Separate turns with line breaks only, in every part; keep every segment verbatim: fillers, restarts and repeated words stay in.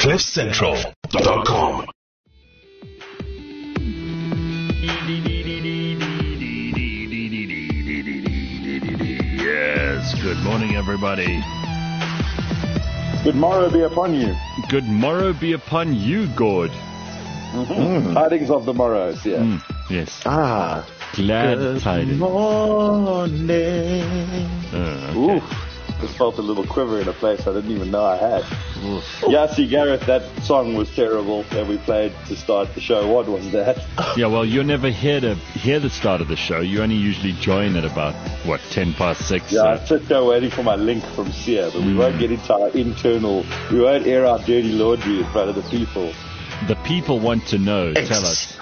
cliff central dot com.
Yes, good morning, everybody.
Good morrow be upon you.
Good morrow be upon you, Gord.
Mm-hmm. Mm. Tidings of the morrows, yeah. Mm,
yes.
Ah.
Glad
good
tidings.
Morning.
Uh, okay.
Oof. Just felt a little quiver in a place I didn't even know I had. Oof. Yeah, see, Gareth, that song was terrible that we played to start the show. What was that?
Yeah, well, you're never here to hear the start of the show. You only usually join at about, what, ten past six?
Yeah,
so.
I sit there waiting for my link from Sia, but we mm. won't get into our internal, we won't air our dirty laundry in front of the people.
The people want to know. Tell us.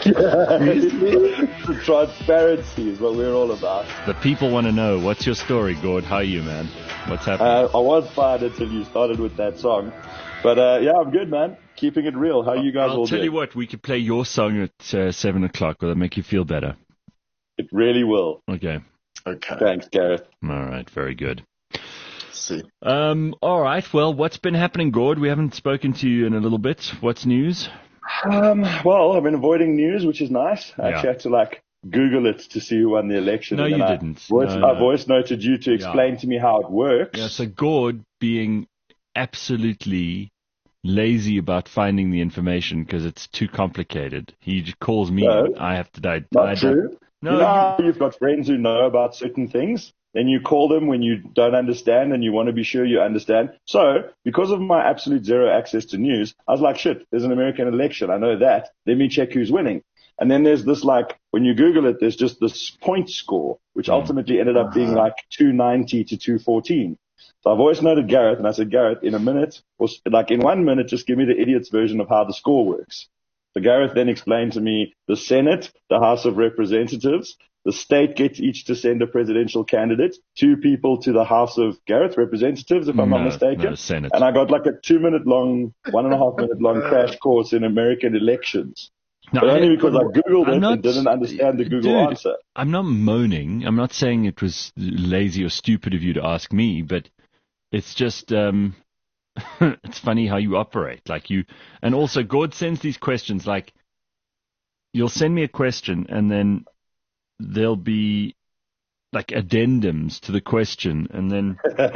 Transparency is what we're all about.
The people want to know. What's your story, Gord? How are you, man? What's happening?
Uh, I was fired until you started with that song. But, uh, yeah, I'm good, man. Keeping it real. How are you guys
I'll
all
tell
doing?
you what, we could play your song at uh, seven o'clock. Will that make you feel better?
It really will.
Okay.
Okay.
Thanks, Gareth.
All right. Very good.
See.
Um, all right. Well, what's been happening, Gord? We haven't spoken to you in a little bit. What's news?
Um, well, I've been avoiding news, which is nice. I
yeah.
actually had to, like, Google it to see who won the election.
No,
and
you
I
didn't.
Voice,
no,
I
no.
voice noted you to explain
yeah.
to me how it works.
Yeah, so Gord being absolutely lazy about finding the information because it's too complicated. He calls me.
No,
I have to die.
Not
I
true.
No,
you know how you've got friends who know about certain things, then you call them when you don't understand and you want to be sure you understand. So, because of my absolute zero access to news, I was like, shit, there's an American election. I know that. Let me check who's winning. And then there's this, like, when you Google it, there's just this point score, which mm. ultimately ended up being like two ninety to two fourteen. So I voice noted Gareth, and I said, Gareth, in a minute, or like in one minute, just give me the idiot's version of how the score works. So Gareth then explained to me the Senate, the House of Representatives, the state gets each to send a presidential candidate, two people to the House of Gareth Representatives, if I'm
no,
not mistaken.
No, Senate.
And I got like a two minute long, one and a half minute long crash course in American elections.
No,
but
I,
only because I Googled
I'm
it
not,
and didn't understand the Google
dude,
answer.
I'm not moaning. I'm not saying it was lazy or stupid of you to ask me, but it's just, um, it's funny how you operate. Like you, and also Gord sends these questions like, you'll send me a question and then there'll be like addendums to the question and then,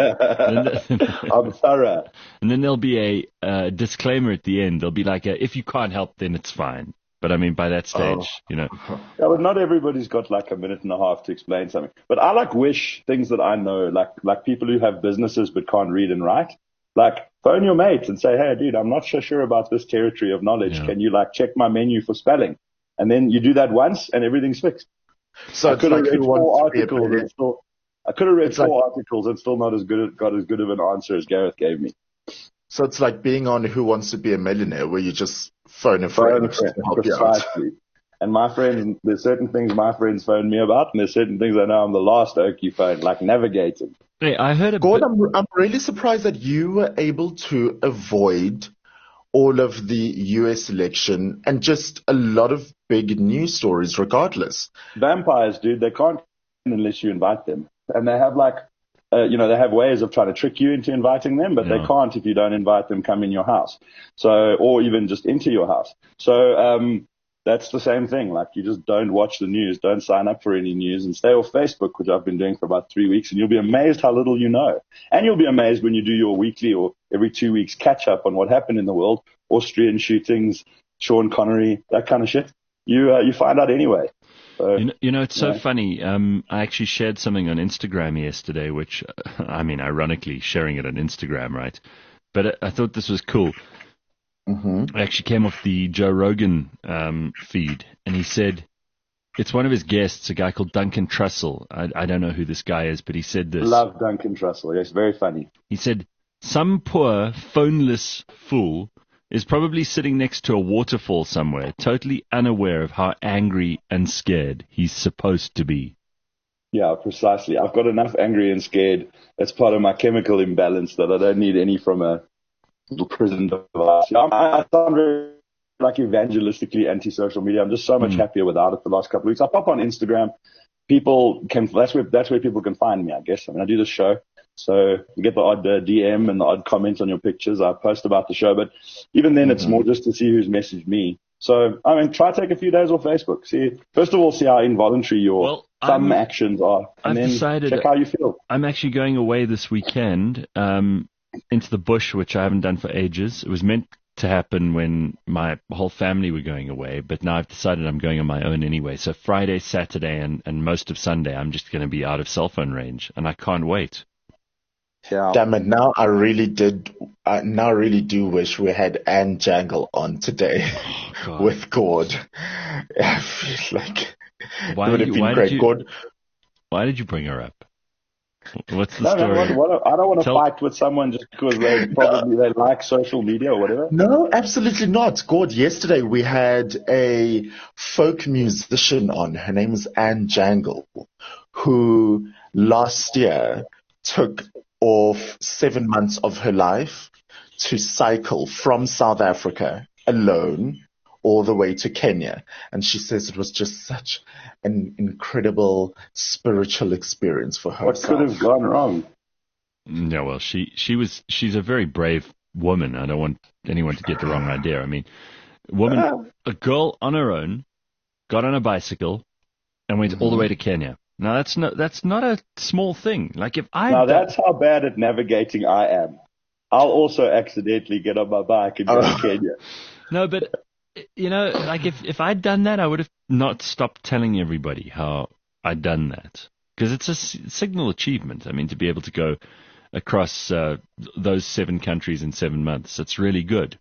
then
I'm thorough.
And then there'll be a uh, disclaimer at the end. There'll be like a, if you can't help, then it's fine. But I mean, by that stage,
oh.
you know.
Yeah, but not everybody's got like a minute and a half to explain something. But I like wish things that I know, like like people who have businesses but can't read and write. Like phone your mate and say, hey, dude, I'm not so sure about this territory of knowledge.
Yeah.
Can you like check my menu for spelling? And then you do that once and everything's fixed.
So
I could have
like
read four articles and
still,
I could have read
it's
four
like,
articles and still not as good got as good of an answer as Gareth gave me.
So it's like being on Who Wants to Be a Millionaire, where you just phone a friend.
Phone a friend, precisely. And my friends, there's certain things my friends phone me about, and there's certain things I know I'm the last oak you phone, like navigating.
Hey, I heard a
Gord,
bit...
I'm, I'm really surprised that you were able to avoid all of the U S election and just a lot of big news stories regardless.
Vampires, dude, they can't unless you invite them. And they have like, uh, you know, they have ways of trying to trick you into inviting them, but
yeah.
they can't if you don't invite them come in your house. So, or even just into your house. So, um, that's the same thing. Like you just don't watch the news, don't sign up for any news and stay off Facebook, which I've been doing for about three weeks and you'll be amazed how little you know. And you'll be amazed when you do your weekly or every two weeks catch up on what happened in the world, Austrian shootings, Sean Connery, that kind of shit. You, uh, you find out anyway. So,
you know, you know, it's so
yeah.
funny. Um, I actually shared something on Instagram yesterday, which, uh, I mean, ironically sharing it on Instagram, right? But I, I thought this was cool.
Mm-hmm.
I actually came off the Joe Rogan um, feed, and he said, it's one of his guests, a guy called Duncan Trussell. I, I don't know who this guy is, but he said this.
Love Duncan Trussell. Yes, very funny.
He said, some poor, phoneless fool is probably sitting next to a waterfall somewhere, totally unaware of how angry and scared he's supposed to be.
Yeah, precisely. I've got enough angry and scared. That's part of my chemical imbalance that I don't need any from a prison device. I sound very like evangelistically anti-social media. I'm just so much mm. happier without it the last couple of weeks. I pop on Instagram. People can, that's where, that's where people can find me, I guess. I mean, I do this show. So you get the odd uh, D M and the odd comment on your pictures. I post about the show, but even then, mm-hmm. it's more just to see who's messaged me. So, I mean, try to take a few days off Facebook. See, first of all, see how involuntary your
well,
thumb
I'm,
actions are, and
I've
then
decided
check how you feel.
I'm actually going away this weekend um, into the bush, which I haven't done for ages. It was meant to happen when my whole family were going away, but now I've decided I'm going on my own anyway. So Friday, Saturday, and, and most of Sunday, I'm just going to be out of cell phone range, and I can't wait.
Yeah. Damn it! Now I really did. I now really do wish we had Anne Jangle on today
oh,
with Gord. I feel like
why
it would have
you,
been
why
great.
Did you,
Gord.
Why did you bring her up? What's the
no,
story?
No, what, what, I don't want to
Tell,
fight with someone just because they probably they like social media or whatever.
No, absolutely not. Gord, yesterday we had a folk musician on. Her name is Anne Jangle, who last year took off seven months of her life to cycle from South Africa alone all the way to Kenya. And she says it was just such an incredible spiritual experience for her.
What could have gone wrong?
Yeah, well, she, she was, she's a very brave woman. I don't want anyone to get the wrong idea. I mean, a woman,
Ah.
a girl on her own, got on a bicycle and went mm-hmm. all the way to Kenya. Now that's not, that's not a small thing. Like if I,
now that's how bad at navigating I am. I'll also accidentally get on my bike and go
oh.
to Kenya.
No, but you know, like if, if I'd done that, I would have not stopped telling everybody how I'd done that. Because it's a s- signal achievement. I mean, to be able to go across uh, those seven countries in seven months, it's really good.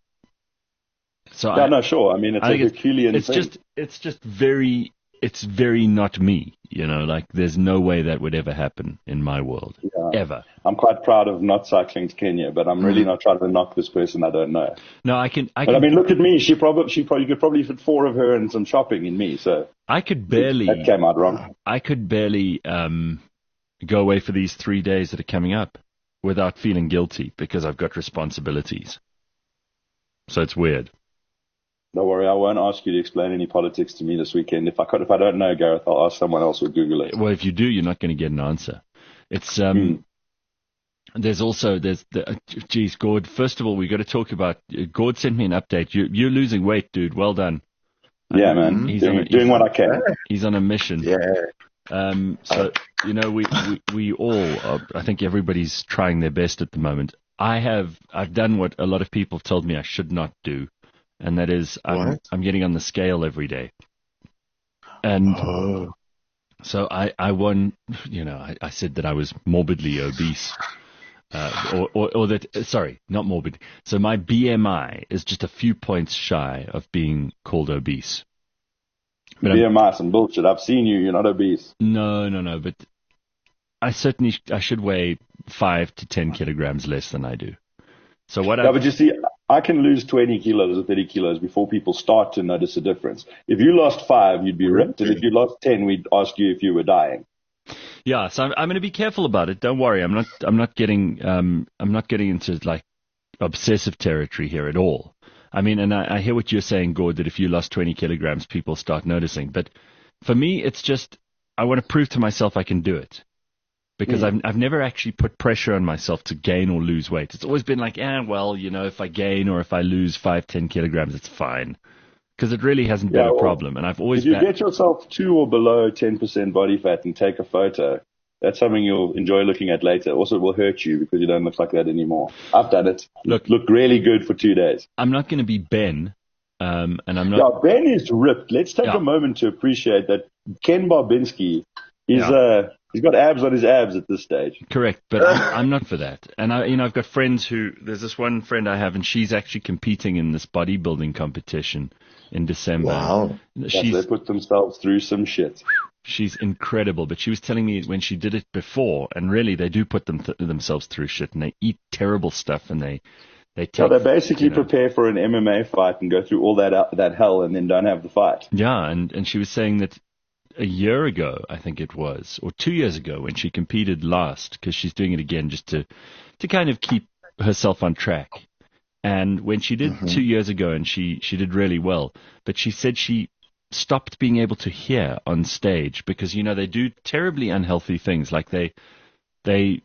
So
yeah,
I,
no, sure. I mean, it's
I
a Herculean
it's
thing.
just, it's just very, it's very not me. You know, like there's no way that would ever happen in my world,
yeah.
ever.
I'm quite proud of not cycling to Kenya, but I'm really not trying to knock this person I don't know.
No, I can. I
but
can,
I mean, look at me. She probably, she probably, you could probably fit four of her and some shopping in me. So
I could barely.
That came out wrong.
I could barely um, go away for these three days that are coming up without feeling guilty because I've got responsibilities. So it's weird.
Don't worry, I won't ask you to explain any politics to me this weekend. If I could, if I don't know, Gareth, I'll ask someone else or Google it.
Well, if you do, you're not going to get an answer. It's um. Mm. There's also there's the uh, geez, Gord. First of all, we got to talk about. Uh, Gord sent me an update. You you're losing weight, dude. Well done.
Yeah, um, man. He's doing, a, doing what I can.
He's on a mission.
Yeah.
Um. So you know, we we, we all. Are, I think everybody's trying their best at the moment. I have. I've done what a lot of people have told me I should not do. And that is, I'm, I'm getting on the scale every day. And
oh.
so I, I won, you know, I, I said that I was morbidly obese. Uh, or, or, or that, sorry, not morbid. So my B M I is just a few points shy of being called obese.
But B M I, some bullshit. I've seen you. You're not obese.
No, no, no. But I certainly, I should weigh five to ten kilograms less than I do. So what I...
Yeah, but you see, I can lose twenty kilos or thirty kilos before people start to notice a difference. If you lost five, you'd be ripped. And if you lost ten, we'd ask you if you were dying.
Yeah, so I'm, I'm going to be careful about it. Don't worry. I'm not, I'm not getting, um, I'm not getting into like obsessive territory here at all. I mean, and I, I hear what you're saying, Gord, that if you lost twenty kilograms, people start noticing. But for me, it's just, I want to prove to myself I can do it. Because mm. I've I've never actually put pressure on myself to gain or lose weight. It's always been like, eh, well, you know, if I gain or if I lose five, ten kilograms, it's fine. Because it really hasn't yeah, been a well, problem. And I've always
if you
ba-
get yourself two or below ten percent body fat and take a photo, that's something you'll enjoy looking at later. Also, it will hurt you because you don't look like that anymore. I've done it.
Look,
look really good for two days.
I'm not going to be Ben, um, and I'm not.
Yeah, Ben is ripped. Let's take
yeah.
a moment to appreciate that Ken Barbinski is
yeah.
uh. He's got abs on his abs at this stage.
Correct, but I'm, I'm not for that. And I, you know, I've got friends who. There's this one friend I have, and she's actually competing in this bodybuilding competition in December.
Wow!
She's, yes, they put themselves through some shit.
She's incredible, but she was telling me when she did it before, and really they do put them th- themselves through shit, and they eat terrible stuff, and they they take.
So they basically
you know,
prepare for an M M A fight and go through all that that hell, and then don't have the fight.
Yeah, and and she was saying that. A year ago, I think it was, or two years ago when she competed last, because she's doing it again just to, to kind of keep herself on track. And when she did mm-hmm. two years ago and she, she did really well, but she said she stopped being able to hear on stage because, you know, they do terribly unhealthy things. Like they, they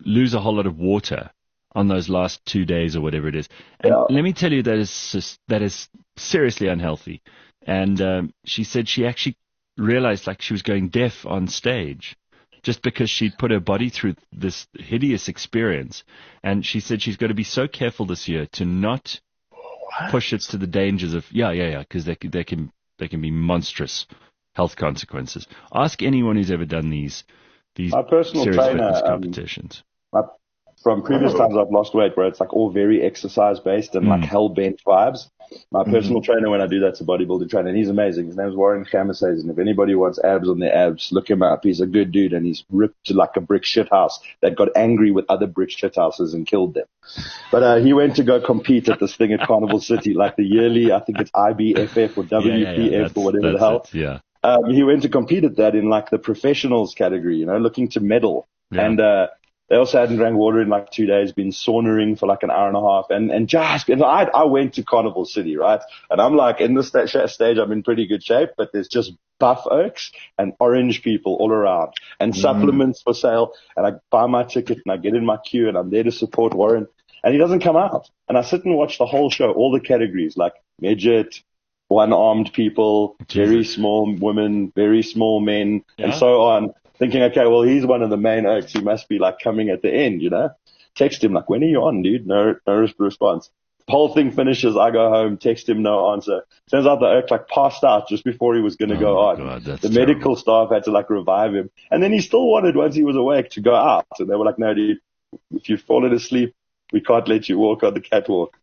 lose a whole lot of water on those last two days or whatever it is. And
Yeah.
let me tell you, that is just, that is seriously unhealthy. And um, she said she actually realized like she was going deaf on stage just because she'd put her body through this hideous experience. And she said she's got to be so careful this year to not push it to the dangers of, yeah, yeah, yeah, because they, they can they can be monstrous health consequences. Ask anyone who's ever done these these
My personal
serious
trainer,
fitness
um,
competitions.
My, from previous times I've lost weight where it's like all very exercise based and like
Mm.
hell bent vibes. My
Mhm.
personal trainer when I do that's a bodybuilding trainer and he's amazing. His name's Warren Khamasays, and if anybody wants abs on their abs, look him up. He's a good dude and he's ripped to like a brick shit house that got angry with other brick shit houses and killed them. But uh, he went to go compete at this thing at Carnival City, like the yearly, I think it's I B F F or
Yeah,
W
yeah,
P F
yeah.
or
That's,
whatever the
that's
hell.
it. Yeah.
Um, he went to compete at that in like the professionals category, you know, looking to medal.
Yeah.
And uh, they also hadn't drank water in like two days, been saunering for like an hour and a half. And, and just, and I, I went to Carnival City, right? And I'm like, in this sta- sh- stage, I'm in pretty good shape, but there's just buff oaks and orange people all around and supplements for sale. And I buy my ticket and I get in my queue and I'm there to support Warren. And he doesn't come out. And I sit and watch the whole show, all the categories, like midget, one-armed people, very
Jesus.
small women, very small men,
Yeah.
and so on. Thinking, okay, well, he's one of the main oaks. He must be like coming at the end, you know? Text him like, when are you on, dude? No, no response. The whole thing finishes. I go home, text him, no answer. Turns out the oak like passed out just before he was going to
Oh
go
my
on.
God, that's
the
terrible.
medical staff had to like revive him. And then he still wanted, once he was awake, to go out. And they were like, no, dude, if you've fallen asleep, we can't let you walk on the catwalk.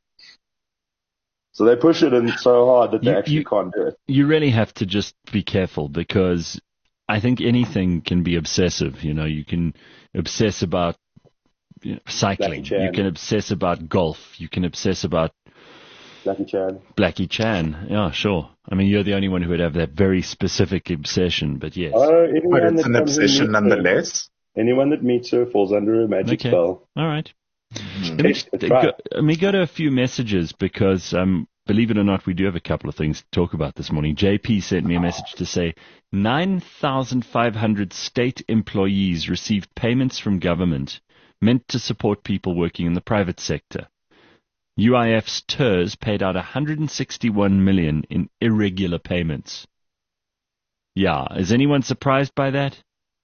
So they push it in so hard that they
You-
actually
you-
can't do it.
You really have to just be careful because I think anything can be obsessive. You know, you can obsess about you know, cycling.
Blackie Chan.
You can obsess about golf. You can obsess about
Blackie Chan.
Blackie Chan. Yeah, sure. I mean, you're the only one who would have that very specific obsession, but yes.
Oh, anyone
But it's
that
an
comes and
obsession
meets her-
nonetheless.
Anyone that meets her falls under a magic
Okay.
spell.
All right.
Mhm.
Let me,
Yes, that's
go,
right.
let me go to a few messages because, um, believe it or not, we do have a couple of things to talk about this morning. J P sent me a message to say nine thousand five hundred state employees received payments from government meant to support people working in the private sector. U I F's T E R S paid out one hundred sixty-one million dollars in irregular payments. Yeah, is anyone surprised by that?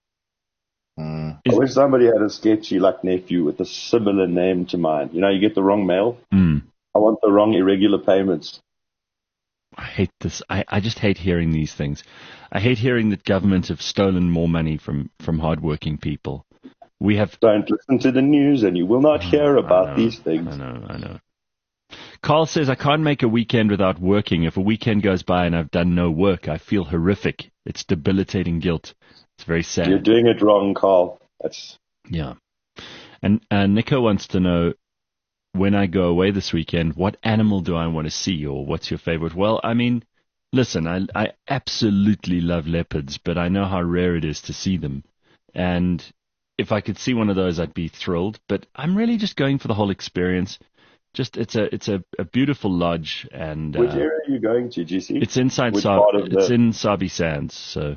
Mm.
I wish somebody had a sketchy like nephew with a similar name to mine. You know, you get the wrong mail.
Hmm.
I want the wrong irregular payments.
I hate this. I, I just hate hearing these things. I hate hearing that government have stolen more money from, from hardworking people. We have.
Don't listen to the news and you will not hear
I
about
know,
these things.
I know, I know. Carl says, I can't make a weekend without working. If a weekend goes by and I've done no work, I feel horrific. It's debilitating guilt. It's very sad.
You're doing it wrong, Carl. That's
Yeah. And uh, Nico wants to know, when I go away this weekend, what animal do I want to see, or what's your favorite? Well, I mean, listen, I, I absolutely love leopards, but I know how rare it is to see them. And if I could see one of those, I'd be thrilled. But I'm really just going for the whole experience. Just it's a it's a, a beautiful lodge, and
which
uh,
area are you going to, G C?
it's inside
Which
Sa-
part of
it's
the-
in Sabi Sands. So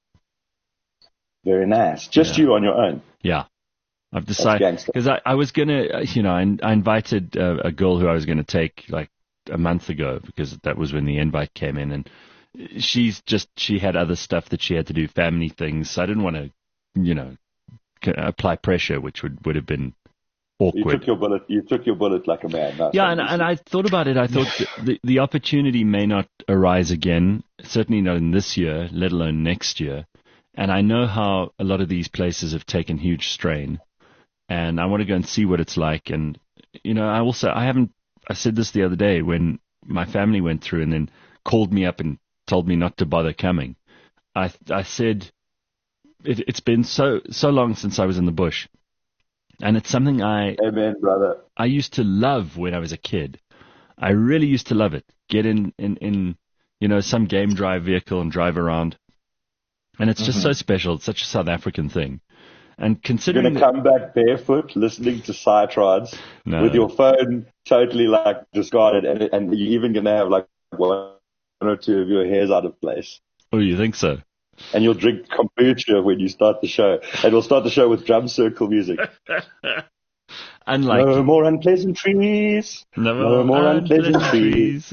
Very nice. Just
Yeah.
you on your own.
yeah. I've
That's
decided
gangster.
because I, I was gonna, uh, you know, I, I invited uh, a girl who I was gonna take like a month ago because that was when the invite came in, and she's just she had other stuff that she had to do, family things. So I didn't want to, you know, c- apply pressure, which would would have been
You
awkward.
took your bullet. You took your bullet like a man. Nice
Yeah,
one,
and,
G C.
and I thought about it. I thought th- the the opportunity may not arise again. Certainly not in this year, let alone next year. And I know how a lot of these places have taken huge strain. And I want to go and see what it's like. And, you know, I also, I haven't, I said this the other day when my family went through and then called me up and told me not to bother coming. I, I said, it, it's been so, so long since I was in the bush. And it's something I,
Amen, brother.
I used to love when I was a kid. I really used to love it. Get in, in, in you know, some game drive vehicle and drive around. And it's just
Mhm.
so special. It's such a South African thing. And
You're
considering
going to
that,
come back barefoot listening to Psytrods
No.
with your phone totally like discarded and, and you're even going to have like one or two of your hairs out of place.
oh, you think so?
and you'll drink kombucha when you start the show. And we'll start the show with drum circle music.
Unlike
no more unpleasant trees.
No,
no more unpleasant trees.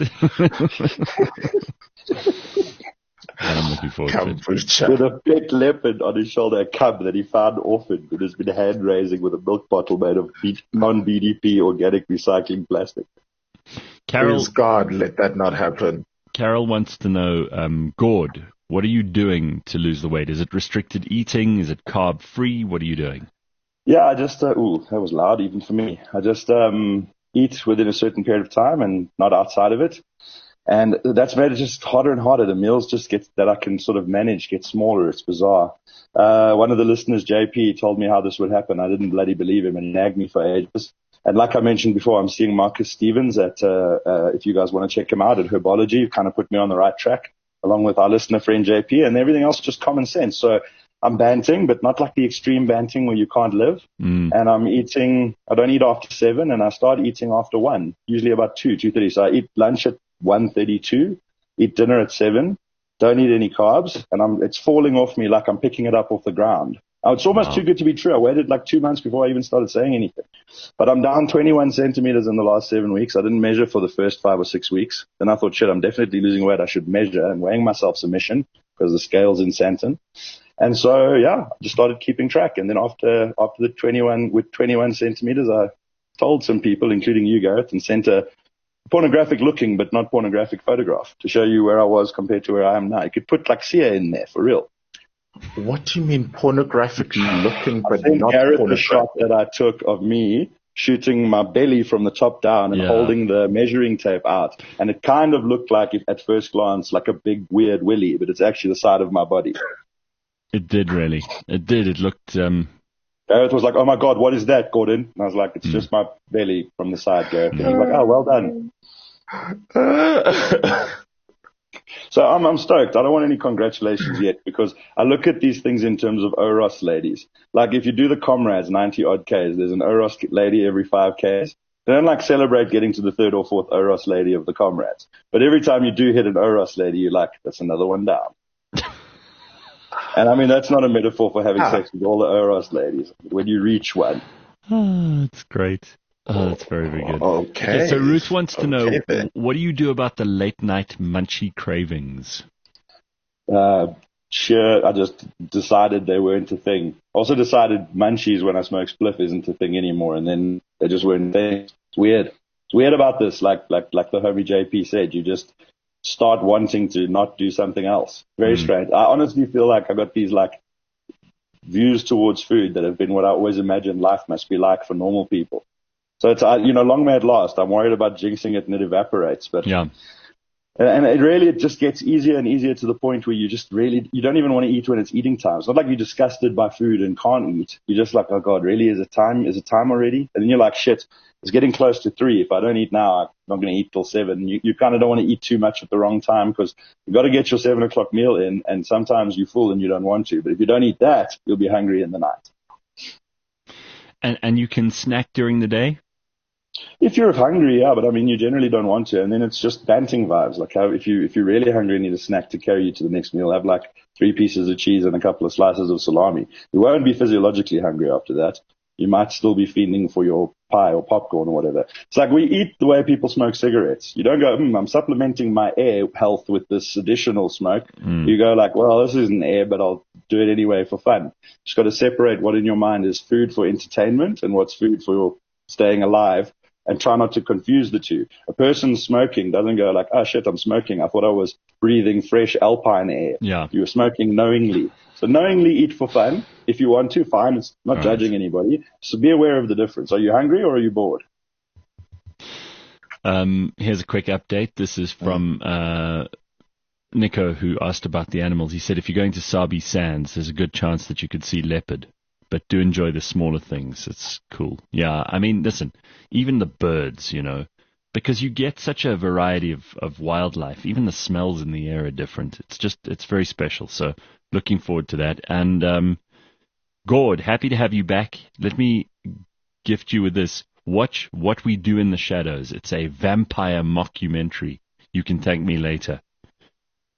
I'm looking forward to it.
Kombucha.
With a pet leopard on his shoulder, a cub that he found orphaned and has been hand raising with a milk bottle made of B- non-B D P organic recycling plastic.
Carol,
Please God, let that not happen.
Carol wants to know, um, Gord, what are you doing to lose the weight? Is it restricted eating? Is it carb free? What are you doing?
Yeah, I just, uh, ooh, that was loud even for me. I just um, eat within a certain period of time and not outside of it. And that's made it just harder and harder. The meals just get that I can sort of manage get smaller. It's bizarre. Uh, one of the listeners, J P, told me how this would happen. I didn't bloody believe him and he nagged me for ages. And like I mentioned before, I'm seeing Marcus Stevens at, uh, uh, if you guys want to check him out at Herbology, kind of put me on the right track along with our listener friend J P, and everything else just common sense. So I'm banting, but not like the extreme banting where you can't live.
Mm.
And I'm eating, I don't eat after seven and I start eating after one, usually about two, two thirty. So I eat lunch at one thirty-two, eat dinner at seven, don't eat any carbs, and I'm, it's falling off me like I'm picking it up off the ground. Oh, it's almost
Wow.
too good to be true. I waited like two months before I even started saying anything. But I'm down twenty-one centimeters in the last seven weeks. I didn't measure for the first five or six weeks. Then I thought, shit, I'm definitely losing weight. I should measure, and weighing myself's a mission because the scale's in Santon. And so, yeah, I just started keeping track. And then after, after the twenty-one, with twenty-one centimeters, I told some people, including you, Gareth, and sent a pornographic looking, but not pornographic photograph to show you where I was compared to where I am now. You could put like Sia in there for real.
What do you mean pornographic looking,
I
but
think
not
Gareth, the
pornographic?
shot that I took of me shooting my belly from the top down and
Yeah.
holding the measuring tape out. And it kind of looked like, it, at first glance, like a big weird willy, but it's actually the side of my body.
It did really. It did. It looked, um,
Gareth was like, oh my God, what is that, Gordon? And I was like, it's just my belly from the side, Gareth. And he was like, oh, well done. So I'm, I'm stoked. I don't want any congratulations yet because I look at these things in terms of O R O S ladies. Like if you do the comrades, ninety odd Ks, there's an O R O S lady every five Ks. They don't like celebrate getting to the third or fourth O R O S lady of the comrades. But every time you do hit an O R O S lady, you're like, that's another one down. And I mean, that's not a metaphor for having
Ah.
sex with all the O R O S ladies. When you reach one.
oh, it's great. Oh, that's very, very good.
Okay.
So Ruth wants to know,
Okay, then.
what do you do about the late night munchie cravings?
Uh, sure, I just decided they weren't a thing. Also decided munchies when I smoke spliff isn't a thing anymore, and then they just weren't a thing. It's weird. It's weird about this, like like like the homie J P said, you just start wanting to not do something else. Very
Mm.
strange. I honestly feel like I got these like views towards food that have been what I always imagined life must be like for normal people. So it's, uh, you know, long may it last. I'm worried about jinxing it and it evaporates, but
Yeah.
And, and it really, it just gets easier and easier to the point where you just really, you don't even want to eat when it's eating time. It's not like you're disgusted by food and can't eat. You're just like, oh God, really? Is it time? Is it time already? And then you're like, shit, it's getting close to three. If I don't eat now, I'm not going to eat till seven. You, you kind of don't want to eat too much at the wrong time because you've got to get your seven o'clock meal in. And sometimes you're full and you don't want to. But if you don't eat that, you'll be hungry in the night.
And, and you can snack during the day?
If you're hungry, yeah, but I mean, you generally don't want to. And then it's just banting vibes. Like how, if you, if you're really hungry and need a snack to carry you to the next meal, have like three pieces of cheese and a couple of slices of salami. You won't be physiologically hungry after that. You might still be feeding for your pie or popcorn or whatever. It's like we eat the way people smoke cigarettes. You don't go, hmm, I'm supplementing my air health with this additional smoke.
Mm.
You go like, well, this isn't air, but I'll do it anyway for fun. Just got to separate what in your mind is food for entertainment and what's food for staying alive. And try not to confuse the two. A person smoking doesn't go like, oh shit, I'm smoking. I thought I was breathing fresh alpine air.
Yeah.
You were smoking knowingly. So knowingly eat for fun. If you want to, fine. It's not
Right.
judging anybody. So be aware of the difference. Are you hungry or are you bored?
Um, here's a quick update. This is from uh, Nico, who asked about the animals. He said, if you're going to Sabi Sands, there's a good chance that you could see leopard. But do enjoy the smaller things. It's cool. Yeah, I mean, listen, even the birds, you know, because you get such a variety of, of wildlife. Even the smells in the air are different. It's just, it's very special. So looking forward to that. And um, Gord, happy to have you back. Let me gift you with this. Watch What We Do in the Shadows. It's a vampire mockumentary. You can thank me later.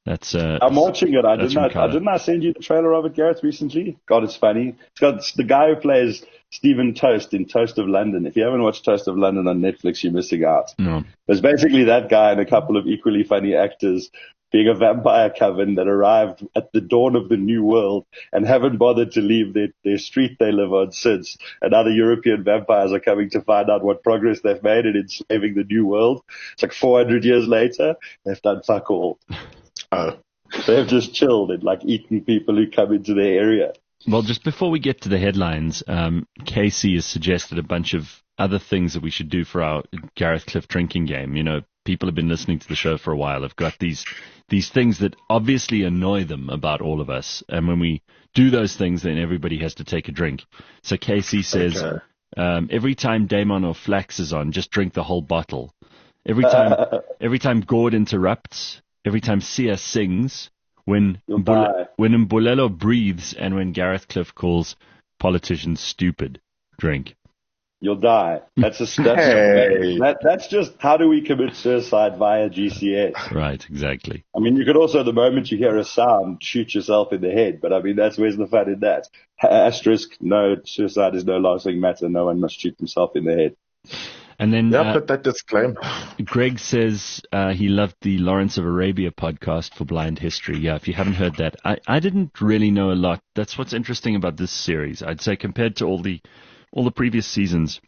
That's uh,
I'm watching it. I
that's
didn't.
from
I, I didn't. I send you the trailer of it, Gareth, recently. God, it's funny. It's got it's the guy who plays Stephen Toast in Toast of London. If you haven't watched Toast of London on Netflix, you're missing out.
No.
It's basically that guy and a couple of equally funny actors being a vampire coven that arrived at the dawn of the new world and haven't bothered to leave their, their street they live on since. And other European vampires are coming to find out what progress they've made in enslaving the new world. It's like four hundred years later, they've done fuck all.
Oh.
They've just chilled and like eaten people who come into their area.
Well, just before we get to the headlines, um, Casey has suggested a bunch of other things that we should do for our Gareth Cliff drinking game. You know, people have been listening to the show for a while. Have got these these things that obviously annoy them about all of us. And when we do those things, then everybody has to take a drink. So Casey says,
Okay.
um, every time Damon or Flax is on, just drink the whole bottle. Every time, every time Gord interrupts, every time Sia sings, when
You'll
Mbul-
die.
when Mbulelo breathes, and when Gareth Cliff calls politicians stupid, drink.
You'll die. That's a that's,
Hey.
that, that's just how do we commit suicide via G C S?
Right, exactly.
I mean, you could also, the moment you hear a sound, shoot yourself in the head. But I mean, that's where's the fun in that? Asterisk, no, suicide is no lasting matter. No one must shoot himself in the head.
And then
Yeah,
uh,
put that disclaimer.
Greg says uh, he loved the Lawrence of Arabia podcast for Blind History. Yeah, if you haven't heard that, I, I didn't really know a lot. That's what's interesting about this series. I'd say compared to all the all the previous seasons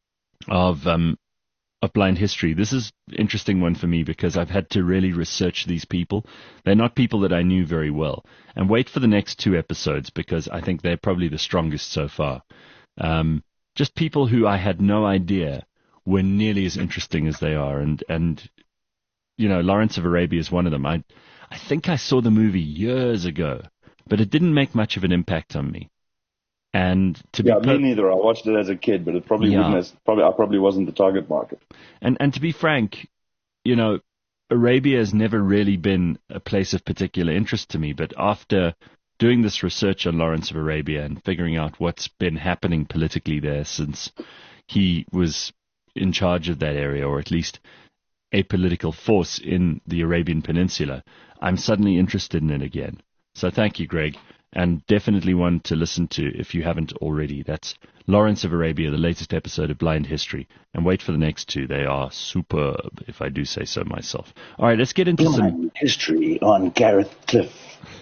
of um, of Blind History, this is an interesting one for me because I've had to really research these people. They're not people that I knew very well. And wait for the next two episodes because I think they're probably the strongest so far. Um, just people who I had no idea were nearly as interesting as they are. And, and you know, Lawrence of Arabia is one of them. I, I think I saw the movie years ago, but it didn't make much of an impact on me. And to
Yeah,
be
me
per-
neither. I watched it as a kid, but it probably
Yeah.
wouldn't. As, probably I probably wasn't the target market.
And and to be frank, you know, Arabia has never really been a place of particular interest to me. But after doing this research on Lawrence of Arabia and figuring out what's been happening politically there since he was in charge of that area, or at least a political force in the Arabian Peninsula, I'm suddenly interested in it again. So thank you, Greg. And definitely one to listen to if you haven't already. That's Lawrence of Arabia, the latest episode of Blind History. And wait for the next two. They are superb, if I do say so myself. All right, let's get into some...
Blind History on Gareth Cliff.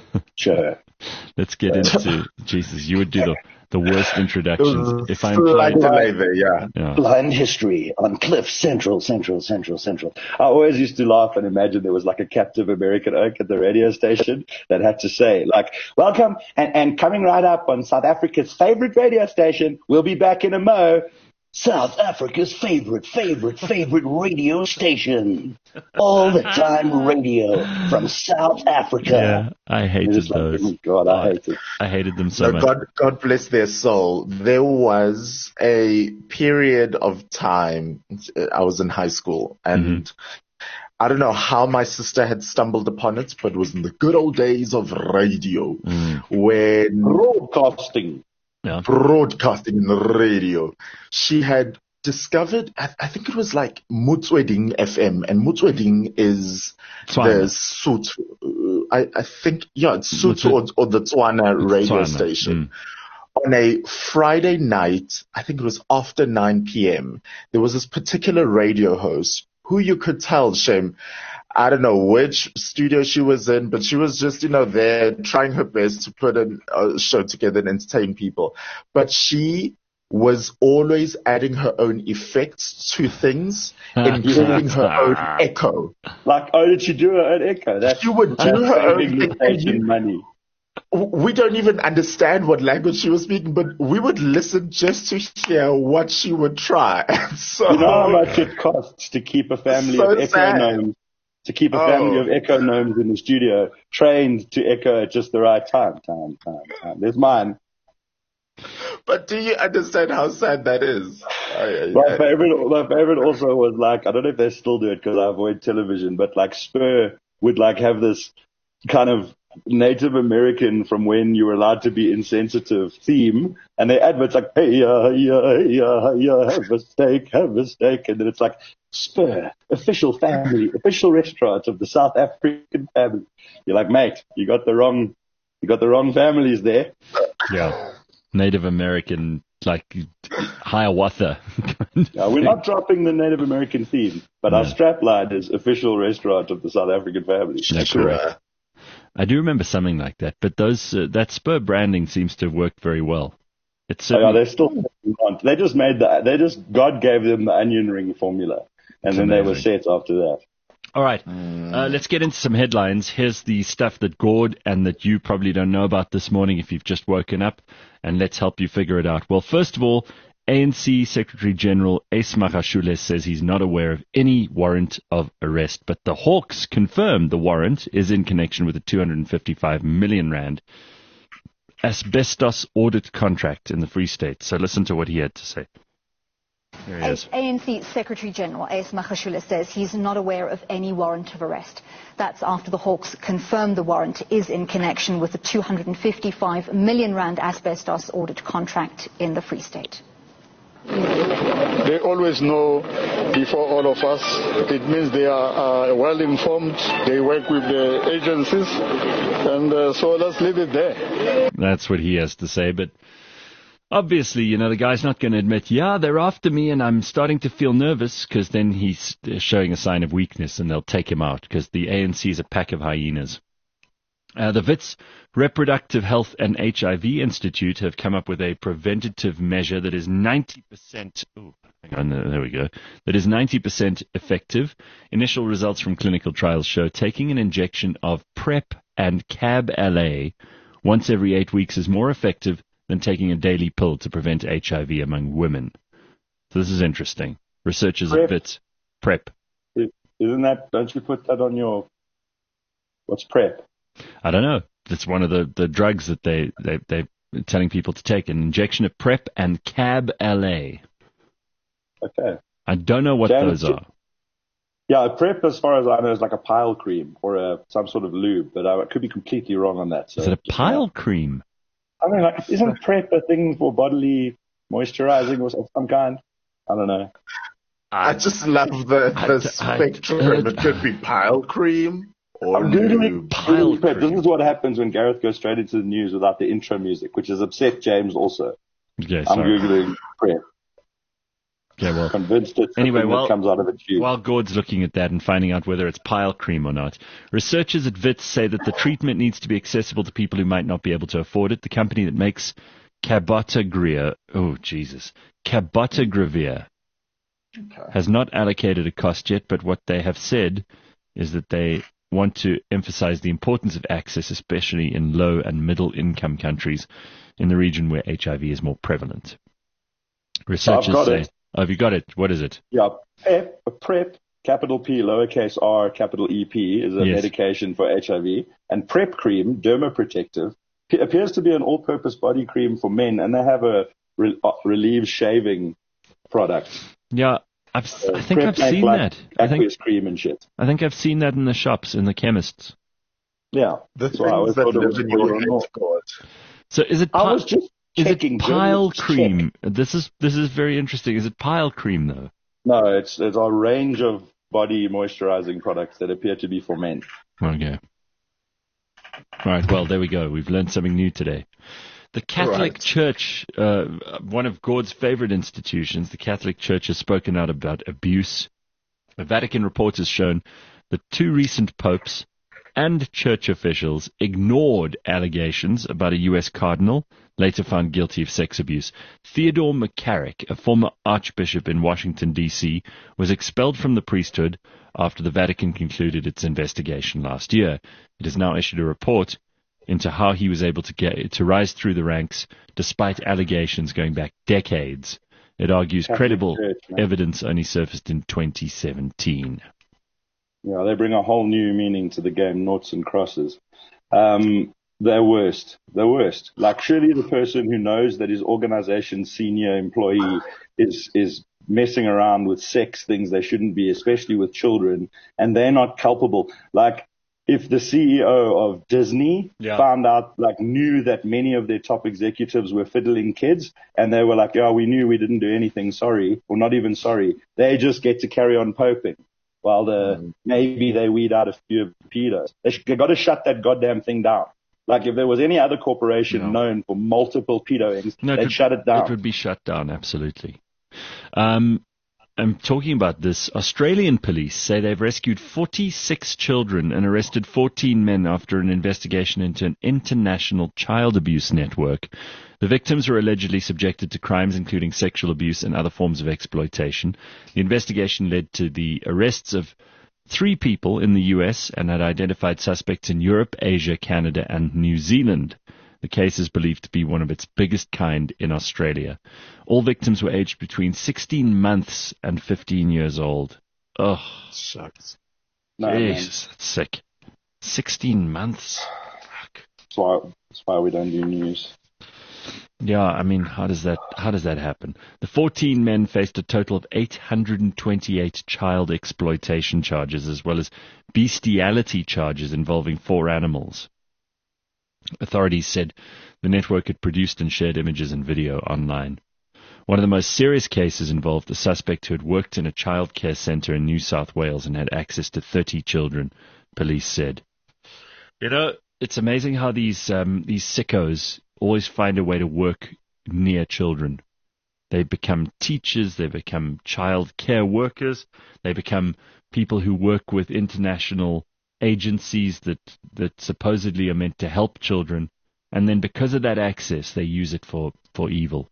Sure.
Let's get into... Jesus, you would do the, the worst introductions. If I'm
Slight
playing...
delay there, yeah.
Yeah.
Blind History on Cliff Central, Central, Central, Central. I always used to laugh and imagine there was like a captive American oak at the radio station that had to say, like, welcome, and, and coming right up on South Africa's favorite radio station, we'll be back in a mo. South Africa's favorite, favorite, favorite radio station. All the time radio from South Africa.
Yeah, I
It's
hated
just like,
those.
oh God, I hate it.
I hated them so
No,
much.
God, God bless their soul. There was a period of time, I was in high school, and I don't know how my sister had stumbled upon it, but it was in the good old days of radio,
Mm.
when
Broadcasting.
Yeah.
broadcasting in the radio, she had discovered, I, I think it was like Motsweding F M, and Motsweding is
Tswana.
the Sotho, uh, I, I think, yeah, it's Sotho or,
Motswe-
or the Tswana radio
Tswana,
station.
mm.
On a Friday night, I think it was after nine p.m., there was this particular radio host who you could tell, Shem, I don't know which studio she was in, but she was just, you know, there trying her best to put a, a show together and entertain people. But she was always adding her own effects to things, including her own echo.
Like, oh, did she do her own echo? That's,
She would do
that's
her own
saving the
echo.
station money.
We don't even understand what language she was speaking, but we would listen just to hear what she would try. So,
You know how much it costs to keep a family
So
of echo
sad.
gnomes, to keep a
Oh.
family of echo gnomes in the studio, trained to echo at just the right time, time, time, time. There's mine.
but do you understand how sad that is? I-
My
I-
favorite, my favorite also was like, I don't know if they still do it because I avoid television, but like Spur would like have this kind of Native American from when you were allowed to be insensitive theme, and they adverts like, hey, yeah, yeah, yeah, yeah, have a steak, have a steak, and then it's like, Spur, official family, official restaurant of the South African family. You're like, mate, you got the wrong, you got the wrong families there.
Yeah. Native American, like Hiawatha.
Yeah, we're not dropping the Native American theme, but
No.
our strapline is official restaurant of the South African family.
Yeah, correct. I do remember something like that, but those uh, that Spur branding seems to have worked very well. It's
Oh, yeah,
certainly,
they still want. They just made that. They just God gave them the onion ring formula, and
It's
then they were
amazing.
set after that.
All right, uh, let's get into some headlines. Here's the stuff that Gord and that you probably don't know about this morning if you've just woken up, and let's help you figure it out. Well, first of all, A N C Secretary General Ace Magashule says he's not aware of any warrant of arrest, but the Hawks confirmed the warrant is in connection with a two hundred fifty-five million rand asbestos audit contract in the Free State. So listen to what he had to say. Here he is.
A N C Secretary General Ace Magashule says he's not aware of any warrant of arrest. That's after the Hawks confirmed the warrant is in connection with the two hundred fifty-five million rand asbestos audit contract in the Free State.
They always know before all of us. It means they are uh, well informed. They work with the agencies. And uh, so let's leave it there.
That's what he has to say. But obviously, you know, the guy's not going to admit, yeah, they're after me and I'm starting to feel nervous, because then he's showing a sign of weakness and they'll take him out because the A N C is a pack of hyenas. Uh, the Wits Reproductive Health and H I V Institute have come up with a preventative measure that is ninety percent, ooh, hang on, there we go, that is ninety percent effective. Initial results from clinical trials show taking an injection of PrEP and C A B L A once every eight weeks is more effective than taking a daily pill to prevent H I V among women. So this is interesting. Researchers at
PrEP.
Wits, PrEP.
Isn't that? Don't you put that on your? What's PrEP?
I don't know. It's one of the, the drugs that they, they, they're telling people to take, an injection of PrEP and C A B L A.
Okay.
I don't know what
James,
those are.
Yeah, PrEP, as far as I know, is like a pile cream or a, some sort of lube, but I could be completely wrong on that. So,
Is it a pile cream?
I mean, like, isn't PrEP a thing for bodily moisturizing or some kind? I don't know.
I just love the,
I-
the
I-
spectrum.
I-
It could be pile cream or
I'm Googling
lube.
Pile
Googling PrEP.
cream.
This is what happens when Gareth goes straight into the news without the intro music, which has upset James also.
Okay,
I'm
sorry.
Googling PrEP.
Okay, well,
Convinced it's
Anyway,
something
well-
that comes out of a tube.
while Gord's looking at that and finding out whether it's pile cream or not, researchers at Wits say that the treatment needs to be accessible to people who might not be able to afford it. The company that makes Cabotegravir, oh Jesus, Cabotegravir has not allocated a cost yet, but what they have said is that they want to emphasize the importance of access, especially in low and middle income countries in the region where H I V is more prevalent. Researchers
got
say,
it.
oh, have you got it? What is it?
Yeah, PrEP, PrEP, capital P, lowercase r, capital E P, is a
Yes.
medication for H I V. And PrEP cream, dermoprotective, p- appears to be an all-purpose body cream for men, and they have a re- uh, relieve shaving product.
Yeah, I've, I think
PrEP
I've
make
seen
like
that. I think
aqueous cream and shit.
I think I've seen that in the shops, in the chemists.
Yeah,
The
that's why I always
things that
thought it
live
was
in
for
your
your
head,
north.
God.
So is it
I
pi-
was just
is
checking.
it pile
just
cream?
check.
This is this is very interesting. Is it pile cream though?
No, it's it's a range of body moisturizing products that appear to be for men.
Okay. All right. Well, there we go. We've learned something new today. The Catholic
Right.
Church, uh, one of Gord's favorite institutions, the Catholic Church has spoken out about abuse. A Vatican report has shown that two recent popes and church officials ignored allegations about a U S cardinal later found guilty of sex abuse. Theodore McCarrick, a former archbishop in Washington, D C, was expelled from the priesthood after the Vatican concluded its investigation last year. It has now issued a report into how he was able to get to rise through the ranks despite allegations going back decades. It argues
Catholic
credible
Church, man.
evidence only surfaced in twenty seventeen.
Yeah, they bring a whole new meaning to the game, noughts and crosses. Um, they're worst. They're worst. Like, surely the person who knows that his organization's senior employee is is messing around with sex things they shouldn't be, especially with children, and they're not culpable. Like, if the C E O of Disney
Yeah.
found out, like, knew that many of their top executives were fiddling kids, and they were like, yeah, we knew we didn't do anything, sorry, or not even sorry. They just get to carry on poping. While the,
Mm.
maybe they weed out a few of the pedos. They, sh- they got to shut that goddamn thing down. Like, if there was any other corporation
Yeah.
known for multiple pedoings,
No, it
they'd
would-
shut it down.
It would be shut down, absolutely. Um, I'm talking about this. Australian police say they've rescued forty-six children and arrested fourteen men after an investigation into an international child abuse network. The victims were allegedly subjected to crimes including sexual abuse and other forms of exploitation. The investigation led to the arrests of three people in the U S and had identified suspects in Europe, Asia, Canada, and New Zealand. The case is believed to be one of its biggest kind in Australia. All victims were aged between sixteen months and fifteen years old. Ugh,
Shucks.
No, man.
Jesus, that's sick. sixteen months. Fuck.
That's why, that's why we don't do news.
Yeah, I mean, how does that how does that happen? The fourteen men faced a total of eight hundred twenty-eight child exploitation charges, as well as bestiality charges involving four animals. Authorities said the network had produced and shared images and video online. One of the most serious cases involved a suspect who had worked in a child care centre in New South Wales and had access to thirty children, police said. You know, it's amazing how these um, these sickos always find a way to work near children. They become teachers, they become child care workers, they become people who work with international agencies that, that supposedly are meant to help children, and then because of that access, they use it for, for evil.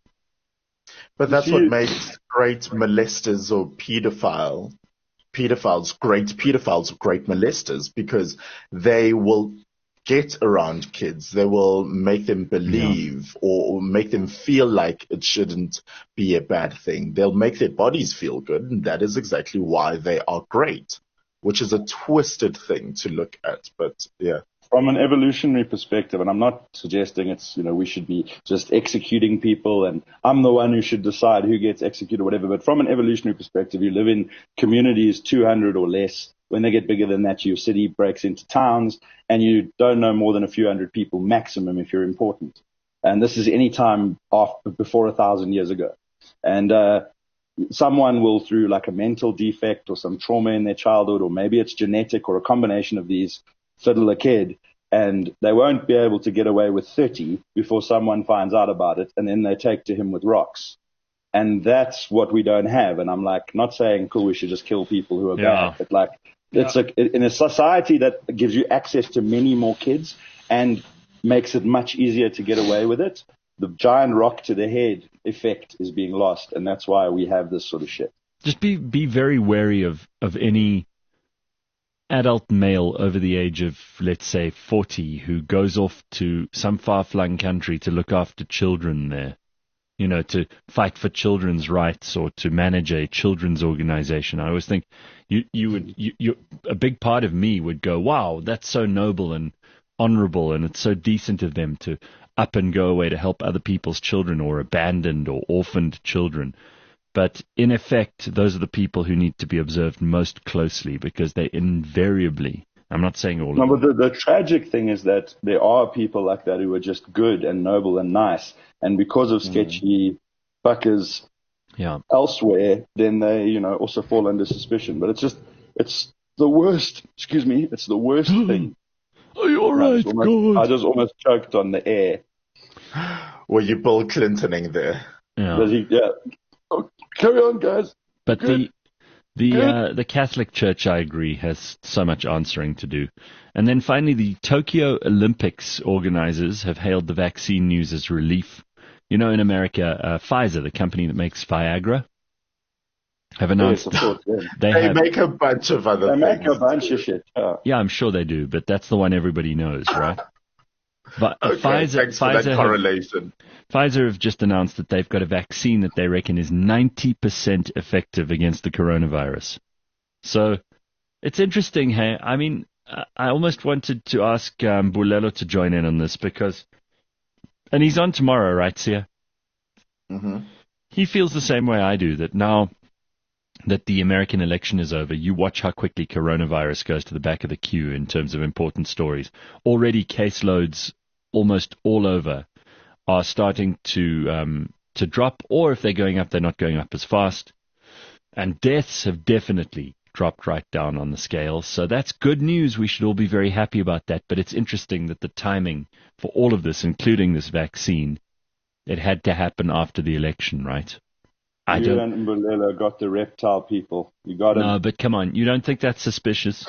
But that's what
You-
makes great molesters or pedophile, pedophiles great pedophiles or great molesters, because they will get around kids. They will make them believe or, or make them feel like it shouldn't be a bad thing. They'll make their bodies feel good, and that is exactly why they are great, which is a twisted thing to look at. But yeah.
From an evolutionary perspective, and I'm not suggesting it's, you know, we should be just executing people and I'm the one who should decide who gets executed or whatever, but from an evolutionary perspective, you live in communities two hundred or less. When they get bigger than that, your city breaks into towns, and you don't know more than a few hundred people maximum if you're important. And this is any time after, before a thousand years ago. And uh, someone will, through like a mental defect or some trauma in their childhood, or maybe it's genetic or a combination of these, fiddle a kid, and they won't be able to get away with thirty before someone finds out about it, and then they take to him with rocks. And that's what we don't have. And I'm like, not saying, cool, we should just kill people who are
Yeah.
bad, but like, it's like in a society that gives you access to many more kids and makes it much easier to get away with it, the giant rock to the head effect is being lost, and that's why we have this sort of shit.
Just be, be very wary of, of any adult male over the age of, let's say, forty who goes off to some far-flung country to look after children there. You know, to fight for children's rights or to manage a children's organization. I always think you, you would, you, you, a big part of me would go, wow, that's so noble and honorable, and it's so decent of them to up and go away to help other people's children or abandoned or orphaned children. But in effect, those are the people who need to be observed most closely, because they invariably, I'm not saying all
No,
of
but
them.
the, the tragic thing is that there are people like that who are just good and noble and nice, and because of sketchy fuckers
Yeah.
elsewhere, then they, you know, also fall under suspicion. But it's just, it's the worst, excuse me, it's the worst thing.
Are you all
I
right,
just almost- I
God?
just almost choked on the air.
Were you Bill Clintoning there?
Yeah.
Does he, yeah. Oh, carry on, guys.
But
Good.
the the
Good.
uh, the Catholic Church, I agree, has so much answering to do. And then finally, the Tokyo Olympics organizers have hailed the vaccine news as relief. You know, in America, uh, Pfizer, the company that makes Viagra, have
Yes,
announced
of course, yeah.
they,
They
have.
make a bunch of other
They
things.
make a bunch of shit. Yeah.
Yeah, I'm sure they do, but that's the one everybody knows, right? But
Okay,
Pfizer,
thanks for that
Pfizer, have,
correlation.
Pfizer have just announced that they've got a vaccine that they reckon is ninety percent effective against the coronavirus. So it's interesting, hey? I mean, I I almost wanted to ask um, Bulelo to join in on this because, and he's on tomorrow, right, Sia?
hmm
He feels the same way I do, that now that the American election is over, you watch how quickly coronavirus goes to the back of the queue in terms of important stories. Already caseloads almost all over are starting to um, to drop, or if they're going up, they're not going up as fast. And deaths have definitely dropped right down on the scale. So that's good news. We should all be very happy about that. But it's interesting that the timing for all of this, including this vaccine, it had to happen after the election, right? I
you
don't.
and Mbolelo got the reptile people. You got it.
No, but come on. You don't think that's suspicious?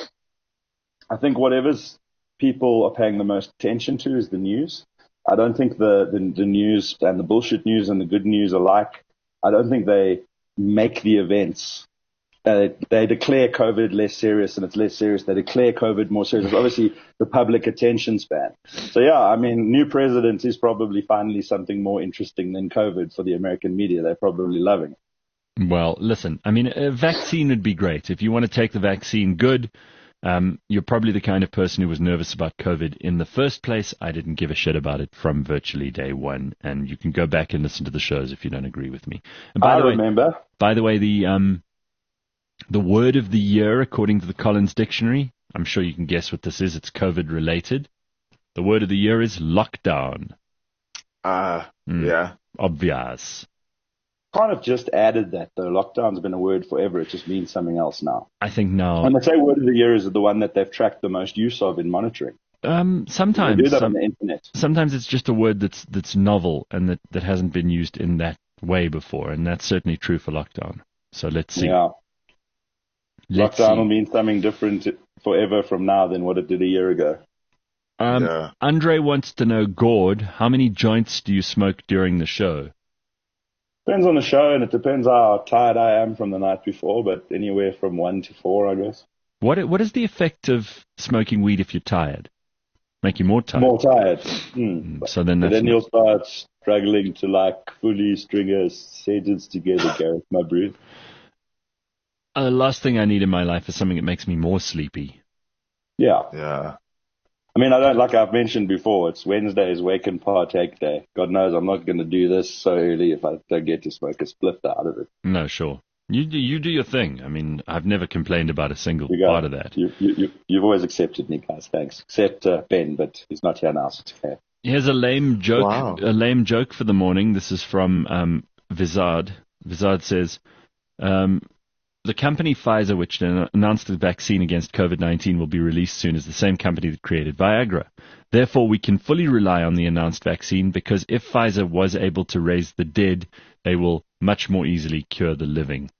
I think whatever's people are paying the most attention to is the news. I don't think the, the, the news and the bullshit news and the good news alike, I don't think they make the events. Uh, they declare COVID less serious and it's less serious. They declare COVID more serious. It's obviously the public attention span. So, yeah, I mean, new president is probably finally something more interesting than COVID for the American media. They're probably loving it.
Well, listen, I mean, a vaccine would be great. If you want to take the vaccine, good. Um, you're probably the kind of person who was nervous about COVID in the first place. I didn't give a shit about it from virtually day one. And you can go back and listen to the shows if you don't agree with me. And by
I
the way,
remember.
By the way, the um, the word of the year, according to the Collins Dictionary, I'm sure you can guess what this is. It's COVID related. The word of the year is lockdown.
Ah, uh,
Mm.
yeah.
Obvious.
Kind of just added that, though. Lockdown's been a word forever. It just means something else now.
I think now.
And they say word of the year is the one that they've tracked the most use of in monitoring.
Um, sometimes.
They do that
some-
on the internet.
Sometimes it's just a word that's that's novel and that, that hasn't been used in that way before, and that's certainly true for lockdown. So let's see.
Yeah.
Let's
Lockdown
see.
will mean something different forever from now than what it did a year ago.
Um,
Yeah.
Andre wants to know, Gord, how many joints do you smoke during the show?
Depends on the show, and it depends how tired I am from the night before, but anywhere from one to four, I guess.
What what is the effect of smoking weed if you're tired? Make you more tired.
More tired. Hmm.
So then
But
that's
then you'll start struggling to, like, fully string a sentence together, Gareth, my brew.
uh, the last thing I need in my life is something that makes me more sleepy.
Yeah.
Yeah.
I mean, I don't, like I've mentioned before, it's Wednesday's wake and partake day. God knows I'm not going to do this so early if I don't get to smoke a spliff out of it.
No, sure. You do, you do your thing. I mean, I've never complained about a single
You go.
part of that.
You, you, you, you've always accepted me, guys. Thanks. Except uh, Ben, but he's not here now, so it's okay.
Here's a lame joke.
Wow.
A lame joke for the morning. This is from um, Vizard. Vizard says, um, the company Pfizer, which announced the vaccine against COVID nineteen, will be released soon, as the same company that created Viagra. Therefore, we can fully rely on the announced vaccine, because if Pfizer was able to raise the dead, they will much more easily cure the living.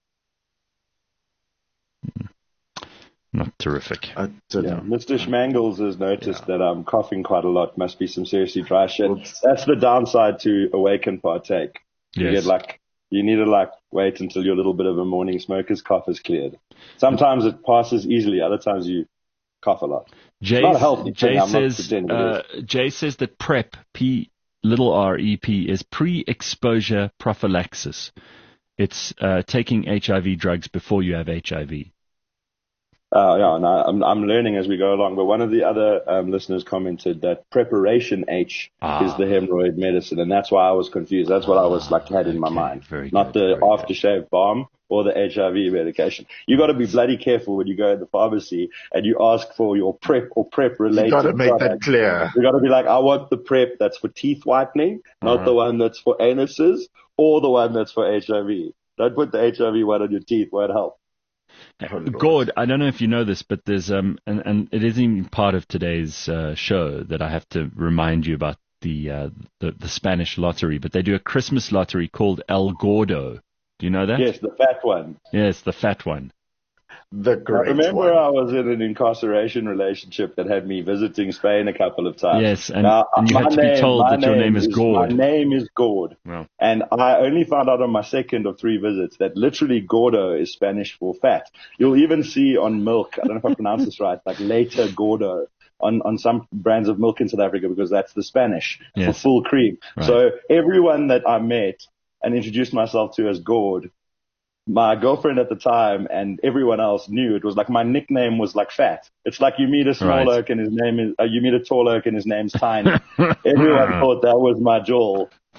Hmm. Not terrific.
I don't
Yeah.
know.
Mister Schmangles has noticed
Yeah.
that I'm coughing quite a lot. Must be some seriously dry shit.
Oops.
That's the downside to awake and partake. You
Yes.
get like, you need to like wait until your little bit of a morning smoker's cough is cleared. Sometimes it passes easily. Other times you cough a lot.
Jay,
not a healthy
Jay
thing, I'm not
says
pretending it
uh, Jay says that PrEP, P little R E P, is pre-exposure prophylaxis. It's uh, taking H I V drugs before you have H I V.
Uh, yeah, no, I'm, I'm learning as we go along. But one of the other um, listeners commented that preparation H
Ah.
is the hemorrhoid medicine, and that's why I was confused. That's what I was like had in my
Okay,
mind,
very
not
good,
the
very good.
aftershave balm or the H I V medication. You got to be bloody careful when you go to the pharmacy and you ask for your prep or prep related.
You got to make that
product.
clear.
You got to be like, I want the prep that's for teeth whitening, not
Uh-huh.
the one that's for anuses or the one that's for H I V. Don't put the H I V one on your teeth; won't help.
Gord, I don't know if you know this, but there's um, and, and it isn't even part of today's uh, show that I have to remind you about the, uh, the the Spanish lottery. But they do a Christmas lottery called El Gordo. Do you know that?
Yes, the fat one.
Yes, the fat one.
The
I
great
remember
one.
I was in an incarceration relationship that had me visiting Spain a couple of times.
Yes, and,
Now,
and you
my
had to be
name-
told
my
that your name is Gord.
My name is Gord.
Well.
And I only found out on my second of three visits that literally Gordo is Spanish for fat. You'll even see on milk, I don't know if I pronounce this right, like later Gordo on, on some brands of milk in South Africa, because that's the Spanish
Yes.
for full cream.
Right.
So everyone that I met and introduced myself to as Gord, my girlfriend at the time and everyone else knew it was like my nickname was like fat. It's like you meet a small
Right.
oak and his name is, uh, you meet a tall oak and his name's tiny. Everyone thought that was my jewel.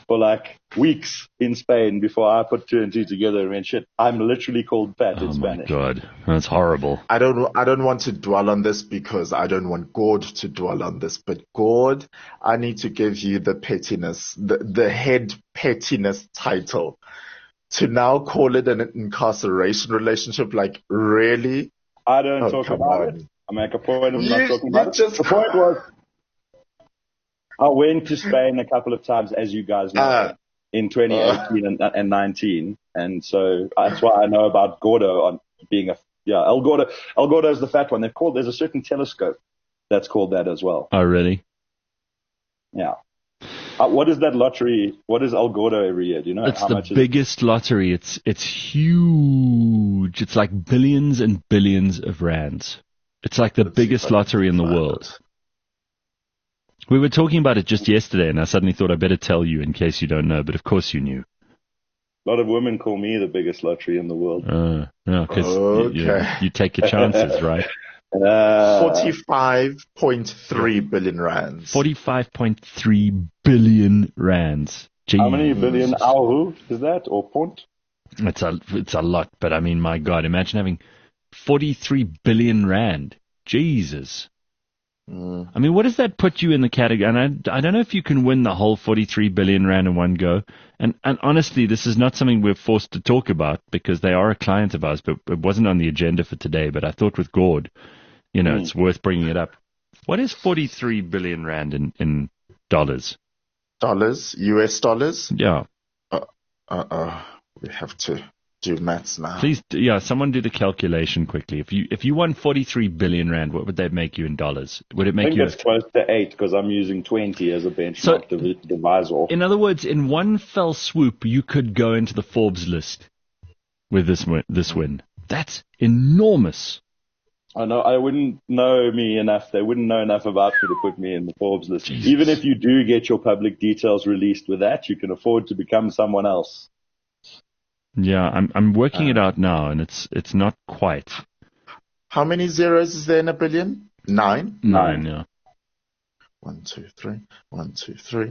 for like weeks in Spain before I put two and two together and went, shit, I'm literally called fat
Oh
in
my
Spanish.
God, that's horrible.
I don't, I don't want to dwell on this because I don't want Gord to dwell on this. But Gord, I need to give you the pettiness, the, the head pettiness title to now call it an incarceration relationship. Like, really?
I don't
Oh,
talk
come
about
on.
it. I make a point of
You-
not talking
you
about
just-
it. The point was, I went to Spain a couple of times, as you guys know,
Uh,
in twenty eighteen and, and nineteen, and so that's why I know about Gordo on being a yeah El Gordo. El Gordo is the fat one. They've called there's a certain telescope that's called that as well.
Oh, really?
Yeah. Uh, what is that lottery? What is El Gordo every year? Do you know
It's
how
the
much?
biggest lottery. It's it's huge. It's like billions and billions of rands. It's like the
Let's see if
biggest
I can
lottery in the
find
world.
it.
We were talking about it just yesterday, and I suddenly thought I better tell you in case you don't know. But of course you knew.
A lot of women call me the biggest lottery in the world.
Uh, no, because you, you,
Okay.
you take your chances, right?
Uh,
forty-five point three billion rands.
Forty-five point three billion rands. Jeez.
How many billion auhu is that, or pont?
It's a it's a lot, but I mean, my God, imagine having forty-three billion rand. Jesus.
Mm.
I mean, what does that put you in the category? And I, I don't know if you can win the whole forty-three billion rand in one go. And, and honestly, this is not something we're forced to talk about because they are a client of ours, but it wasn't on the agenda for today. But I thought with Gord, you know,
Mm.
it's worth bringing it up. What is forty-three billion rand in, in dollars?
Dollars, U S dollars.
Yeah.
Uh-uh. We have to do maths now.
Please, d- yeah, someone do the calculation quickly. If you if you won forty-three billion rand, what would that make you in dollars? Would it
I
make
think
you?
it's close to eight because I'm using twenty as a benchmark
So-
to div- devise off.
In other words, in one fell swoop, you could go into the Forbes list with this win. This win. That's enormous.
I know I wouldn't know me enough. They wouldn't know enough about me to put me in the Forbes list.
Jesus.
Even if you do get your public details released with that, you can afford to become someone else.
Yeah, I'm I'm working it out now, and it's it's not quite
How many zeros is there in a billion? Nine.
nine. Yeah.
One, two, three. One, two, three.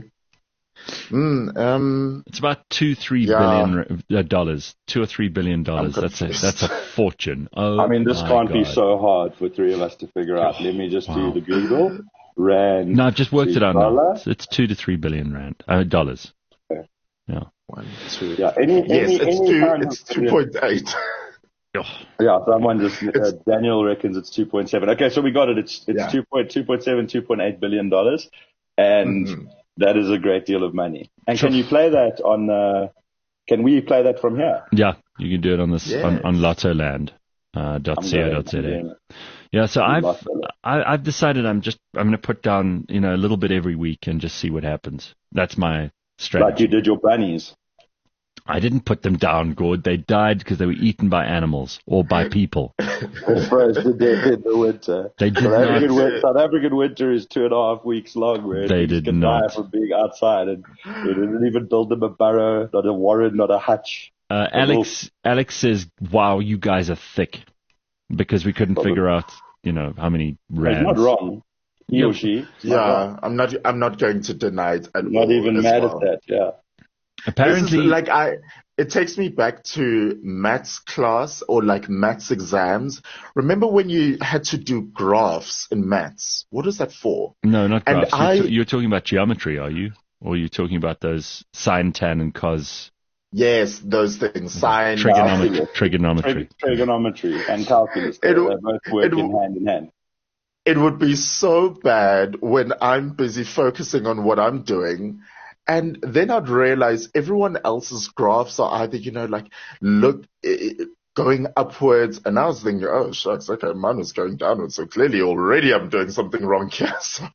Mm, um,
It's about two, three
Yeah.
billion uh, dollars, two or three billion dollars.
I'm
That's a
confused.
that's a fortune. Oh,
I mean, this
my
can't be
God.
so hard for three of us to figure out. Let me just
Wow.
do the Google. Rand.
No, I've just worked
to
it out now.
dollar.
It's, it's two to three billion rand uh, dollars.
Okay.
Yeah.
one, two.
Yeah, any,
Yes,
any,
it's
any
two.
kind
It's
of-
two point eight.
Oh,
Yeah, someone just, uh, Daniel reckons it's two point seven. Okay, so we got it. It's, it's
Yeah.
two point two point seven, two point eight billion dollars. And
Mhm.
that is a great deal of money. And
Sure.
can you play that on, uh, can we play that from here?
yeah, you can do it on this on,
Yes.
on Lottoland. Uh, dot
I'm
co
going-
dot
I'm
za.
doing it.
Yeah, so I've
Lottoland.
I, I've decided I'm just I'm going to put down you know a little bit every week and just see what happens. That's my
Like
strategy.
you did your bunnies.
I didn't put them down, Gord. They died because they were eaten by animals or by people.
Or frozen to death in the winter.
They did
South African,
not.
win- South African winter is two and a half weeks long, where
They
things
did
can
not.
die from being outside, and we didn't even build them a burrow, not a warren, not a hutch.
Uh, Alex Alex says, "Wow, you guys are thick," because we couldn't
Probably.
figure out you know how many
He's
rands.
not wrong. He
Yeah.
or she. is not wrong.
Yeah, I'm not. I'm not going to deny it at
Not
all
even
as
mad
well.
at that. Yeah.
Apparently,
This is like I. It takes me back to maths class or like maths exams. Remember when you had to do graphs in maths? What is that for?
no, not
and
graphs.
I-
You're, t- you're talking about geometry, are you? Or are you talking about those sine, tan, and cos
Yes, those things. Sine.
trigonometry?
calculus.
Trigonometry.
Trig- Trigonometry and calculus. They,
It-
they both work
it-
in hand in hand.
It would be so bad when I'm busy focusing on what I'm doing. And then I'd realize everyone else's graphs are either, you know, like look, eh, going upwards. And I was thinking, oh, shucks, okay, mine was going downwards. So clearly already I'm doing something wrong here. So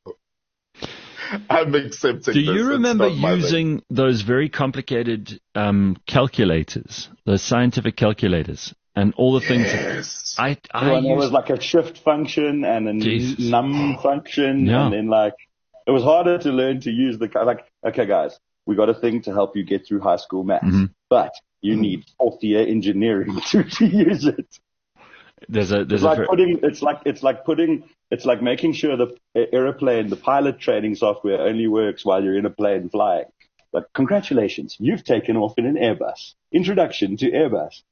I'm accepting
Do
this.
you
It's
remember
not my thing.
using those very complicated um, calculators, those scientific calculators, and all the things?
Yes.
I I
When there was
used,
like a shift function and a
Jesus.
num function,
Yeah.
and then like it was harder to learn to use the like. Okay, guys, we got a thing to help you get through high school maths,
Mhm.
but you need fourth year engineering to, to use it.
there's a
It's
there's a
like
ver-
putting. It's like it's like putting. It's like making sure the a- airplane, the pilot training software, only works while you're in a plane flying. Like, congratulations, you've taken off in an Airbus. Introduction to Airbus.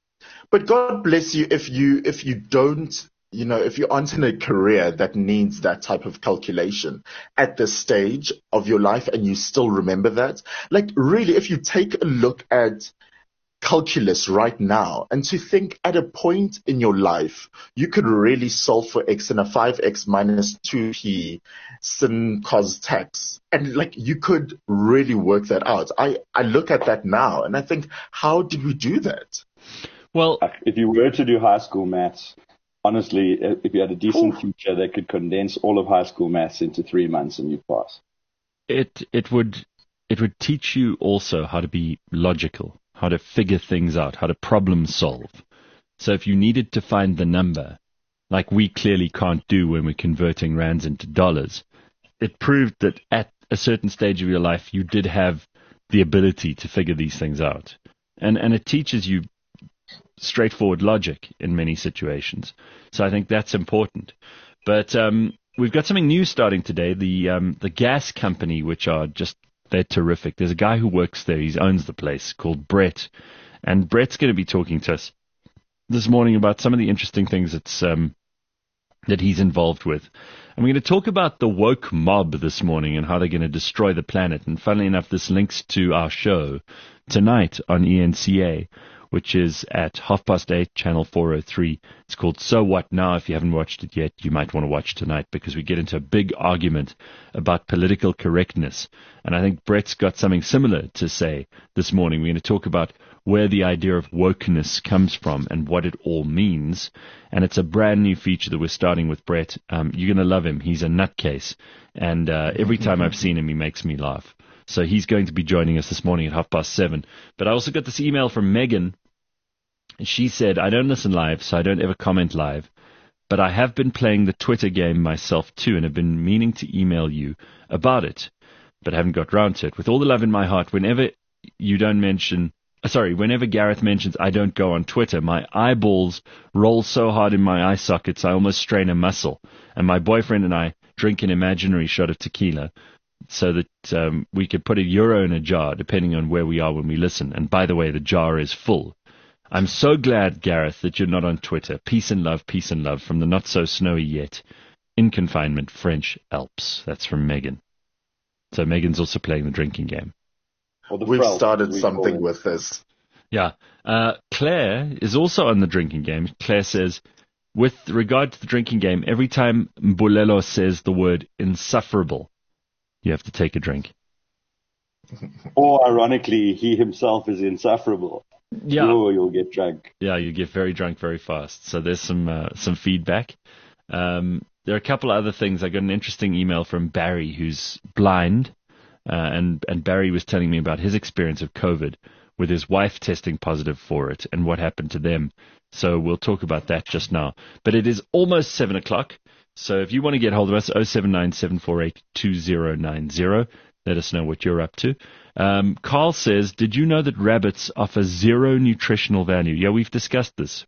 But God bless you if you if you don't, you know, if you aren't in a career that needs that type of calculation at this stage of your life and you still remember that. Like, really, if you take a look at calculus right now and to think at a point in your life, you could really solve for x and a five x minus two p sin cos tax. And like, you could really work that out. I, I look at that now and I think, how did we do that?
Well,
If you were to do high school maths, honestly, if you had a decent
Ooh.
teacher, they could condense all of high school maths into three months and you'd pass.
it it would it would teach you also how to be logical, how to figure things out, how to problem solve. So if you needed to find the number, like we clearly can't do when we're converting rands into dollars, it proved that at a certain stage of your life, you did have the ability to figure these things out. And and it teaches you straightforward logic in many situations. So I think that's important. But um, we've got something new starting today. The um, the gas company, which are just, they're terrific. There's a guy who works there. He owns the place, called Brett. And Brett's going to be talking to us this morning about some of the interesting things that's, um, that he's involved with. And we're going to talk about the woke mob this morning and how they're going to destroy the planet. And funnily enough, this links to our show tonight on E N C A, which is at half past eight, channel four oh three. It's called So What Now. If you haven't watched it yet, you might want to watch tonight because we get into a big argument about political correctness. And I think Brett's got something similar to say this morning. We're going to talk about where the idea of wokeness comes from and what it all means. And it's a brand new feature that we're starting with Brett. Um, you're going to love him. He's a nutcase. And uh, every time I've seen him, he makes me laugh. So he's going to be joining us this morning at half past seven. But I also got this email from Megan. She said, I don't listen live, so I don't ever comment live, but I have been playing the Twitter game myself too and have been meaning to email you about it, but haven't got round to it. With all the love in my heart, whenever you don't mention, sorry, whenever Gareth mentions I don't go on Twitter, my eyeballs roll so hard in my eye sockets I almost strain a muscle, and my boyfriend and I drink an imaginary shot of tequila so that um, we could put a euro in a jar depending on where we are when we listen. And by the way, the jar is full. I'm so glad, Gareth, that you're not on Twitter. Peace and love, peace and love from the not-so-snowy yet, in confinement, French Alps. That's from Megan. So Megan's also playing the drinking game.
We've
Frau,
started
we
something
call it.
with this.
Yeah. Uh, Claire is also on the drinking game. Claire says, with regard to the drinking game, every time Mbulelo says the word insufferable, you have to take a drink.
Or, ironically, he himself is insufferable.
Yeah.
Or you'll get drunk.
Yeah, you get very drunk very fast. So there's some uh, some feedback. Um, there are a couple of other things. I got an interesting email from Barry, who's blind, uh, and and Barry was telling me about his experience of COVID with his wife testing positive for it and what happened to them. So we'll talk about that just now. But it is almost seven o'clock. So if you want to get hold of us, oh seven nine seven four eight two oh nine oh. Let us know what you're up to. Um, Carl says, did you know that rabbits offer zero nutritional value? Yeah, we've discussed this.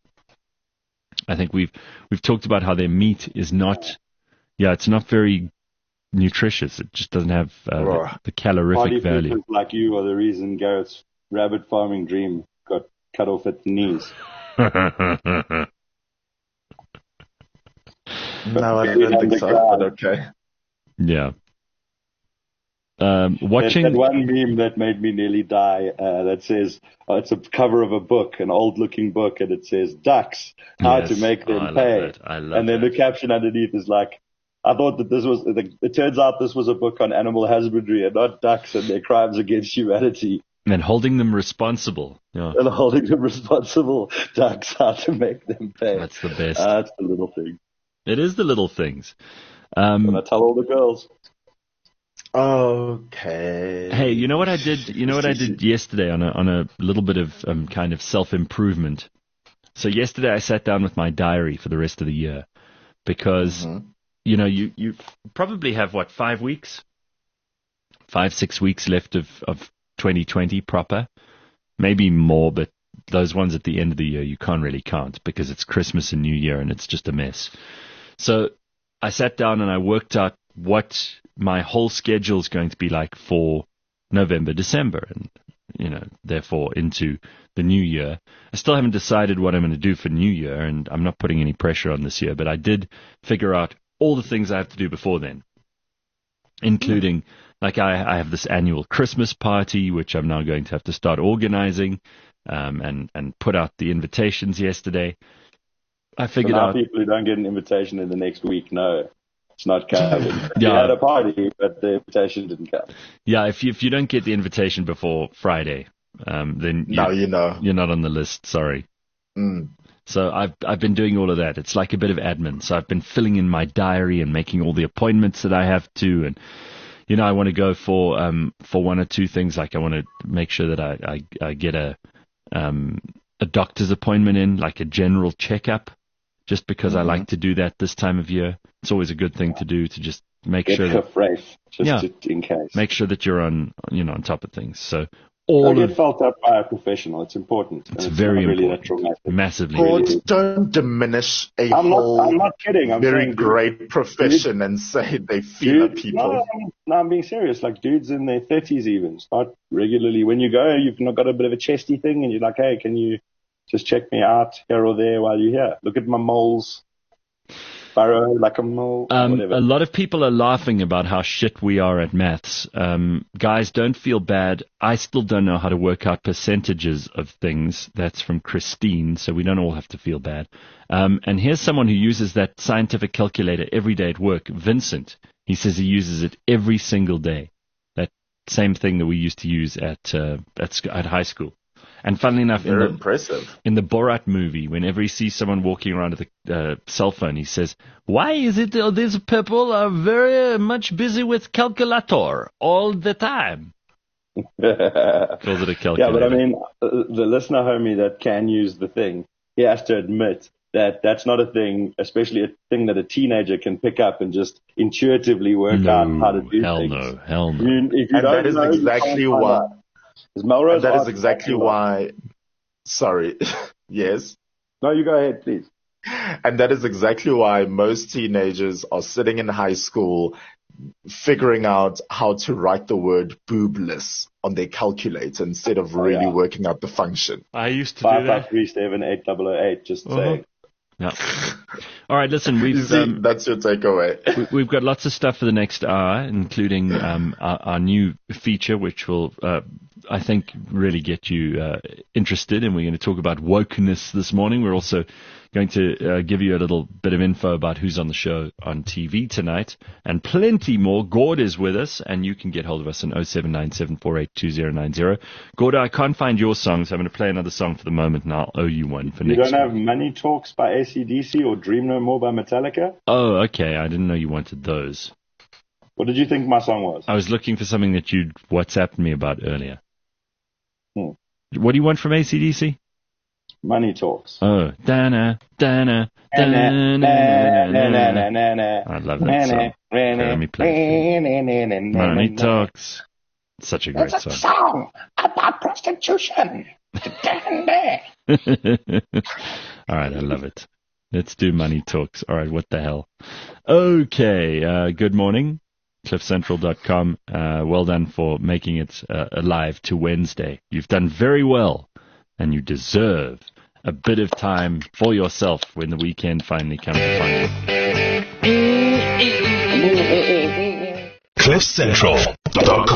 I think we've we've talked about how their meat is not, yeah, it's not very nutritious. It just doesn't have uh, the, the calorific
Party
value.
people like you are the reason Garrett's rabbit farming dream got cut off at the knees.
No, I don't think so, but okay.
Yeah. Um, watching
that, that one meme that made me nearly die uh, that says, oh, it's a cover of a book, an old-looking book, and it says, ducks, how
Yes.
to make them
Oh, I love
pay.
that. I love
and then
that.
the caption underneath is like, I thought that this was, it turns out this was a book on animal husbandry and not ducks and their crimes against humanity.
and holding them responsible. Yeah,
And holding them responsible, ducks, how to make them pay.
that's the best.
Uh, that's the little thing.
It is the little things. Um,
And I tell all the girls.
Okay.
Hey, you know what I did? You know what I did yesterday on a on a little bit of um, kind of self improvement. So yesterday I sat down with my diary for the rest of the year because
Mhm.
you know you you probably have what five weeks, five six weeks left of of twenty twenty proper, maybe more, but those ones at the end of the year you can't really count because it's Christmas and New Year and it's just a mess. So I sat down and I worked out what my whole schedule is going to be like for November, December, and, you know, therefore into the new year. I still haven't decided what I'm going to do for New Year, and I'm not putting any pressure on this year, but I did figure out all the things I have to do before then, including, mm. like, I, I have this annual Christmas party, which I'm now going to have to start organizing, um, and, and put out the invitations yesterday. I figured
so now
out...
people who don't get an invitation in the next week, no, it's not coming.
Yeah.
You had a party, but the invitation didn't come.
Yeah, if you, if you don't get the invitation before Friday, um, then you,
now you know.
You're not on the list, sorry.
Mm.
So I've I've been doing all of that. It's like a bit of admin. So I've been filling in my diary and making all the appointments that I have to, and you know I want to go for um for one or two things. Like I want to make sure that I I, I get a um a doctor's appointment in, like a general checkup, just because mm-hmm. I like to do that this time of year. It's always a good thing to do, to just make
get
sure that
fresh, just
yeah,
to, in case.
Make sure that you're on you know on top of things. So. All
Don't get
of,
felt up by a professional. It's important.
It's,
it's
very
really
important. Massively.
God, don't diminish a
I'm
whole
not, I'm not kidding. I'm
very
saying,
great
dude,
profession
dude,
and say they feel
dude,
people.
No, I'm, no, I'm being serious. Like dudes in their thirties even start regularly. When you go, you've not got a bit of a chesty thing and you're like, hey, can you just check me out here or there while you're here? Look at my moles. Burrow like a mole.
Um,
whatever.
A lot of people are laughing about how shit we are at maths. Um, guys, don't feel bad. I still don't know how to work out percentages of things. That's from Christine, so we don't all have to feel bad. Um, and here's someone who uses that scientific calculator every day at work, Vincent. He says he uses it every single day. That same thing that we used to use at uh, at, sc- at high school. And funnily enough,
Very
in the,
impressive.
in the Borat movie, whenever he sees someone walking around with a uh, cell phone, he says, why is it uh, these people are very much busy with calculator all the time? Calls it a calculator.
Yeah, but I mean, uh, the listener homie that can use the thing, he has to admit that that's not a thing, especially a thing that a teenager can pick up and just intuitively work
no,
out how to do
hell
things.
no, hell no.
You, if you
and
don't
that is
know,
exactly why.
Is Melrose
that is
asked
exactly why. Sorry. Yes.
No, you go ahead, please.
And that is exactly why most teenagers are sitting in high school figuring out how to write the word boobless on their calculator instead of really oh, yeah. working out the function.
I used to
five,
do that.
five, three, seven, eight, double oh eight, just uh-huh. saying.
Yeah. All right, listen, we've
See,
um,
that's your takeaway.
we, we've got lots of stuff for the next hour, including um, our, our new feature, which will, uh, I think, really get you uh, interested. And we're going to talk about wokeness this morning. We're also going to uh, give you a little bit of info about who's on the show on T V tonight, and plenty more. Gord is with us, and you can get hold of us on oh seven nine seven four eight two oh nine oh. Gord, I can't find your song, so I'm going to play another song for the moment, and I'll owe you one for
you
next
You don't
week.
have Money Talks by A C D C or Dream No More by Metallica?
Oh, okay. I didn't know you wanted those.
What did you think my song was?
I was looking for something that you'd WhatsApped me about earlier.
Hmm.
What do you want from A C D C?
Money Talks.
Oh, Dana, Dana, Dana, Dana. I love that song. Let me play it. Money Talks. Such a great
song.
It's a
song about prostitution.
All right, I love it. Let's do Money Talks. All right, what the hell? Okay, uh, good morning. cliff central dot com. Uh, well done for making it uh, alive to Wednesday. You've done very well, and you deserve a bit of time for yourself when the weekend finally comes upon you.
cliff central dot com